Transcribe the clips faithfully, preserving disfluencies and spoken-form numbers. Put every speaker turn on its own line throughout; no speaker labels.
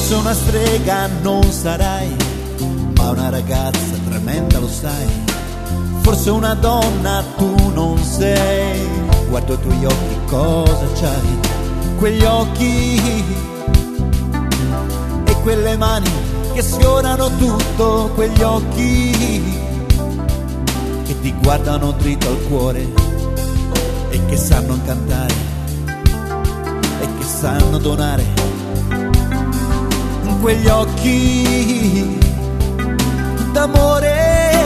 Forse una strega non sarai, ma una ragazza tremenda lo sai. Forse una donna tu non sei, guardo i tuoi occhi, cosa c'hai? Quegli occhi e quelle mani che sfiorano tutto, quegli occhi che ti guardano dritto al cuore e che sanno cantare e che sanno donare. Quegli occhi d'amore.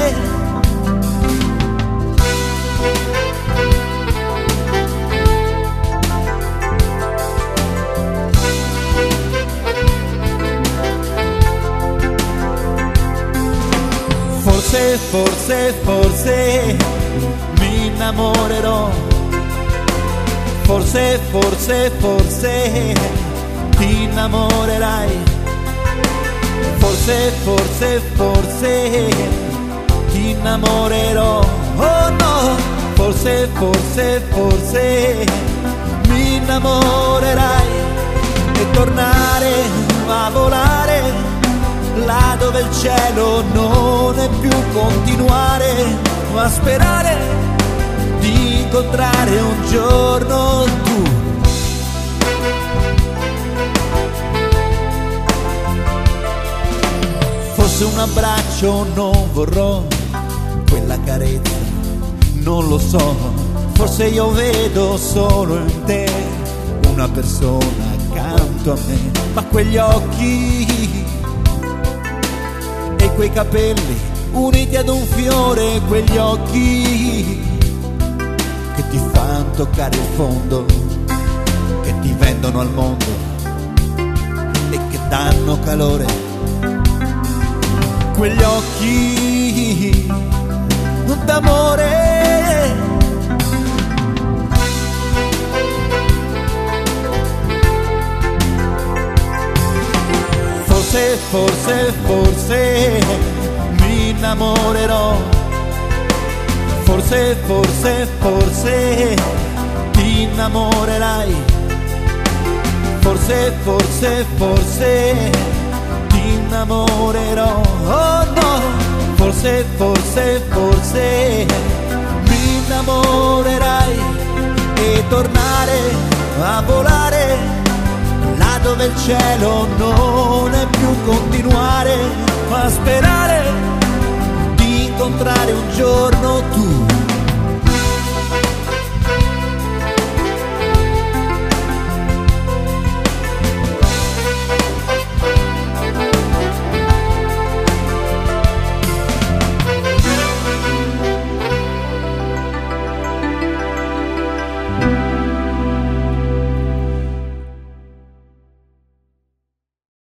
Forse, forse, forse mi innamorerò. Forse, forse, forse ti innamorerai. Forse, forse, forse ti innamorerò. Oh no, forse, forse, forse mi innamorerai e tornare a volare là dove il cielo non è più continuare, ma sperare di incontrare un giorno tu. Forse un abbraccio non vorrò, quella carezza non lo so. Forse io vedo solo in te una persona accanto a me, ma quegli occhi e quei capelli uniti ad un fiore, quegli occhi che ti fanno toccare il fondo, che ti vendono al mondo e che danno calore. Quegli occhi d'amore. Forse, forse, forse mi innamorerò. Forse, forse, forse ti innamorerai. Forse, forse, forse innamorerò. Oh no, forse, forse, forse mi innamorerai e tornare a volare là dove il cielo non è più continuare, ma sperare di incontrare un giorno tu.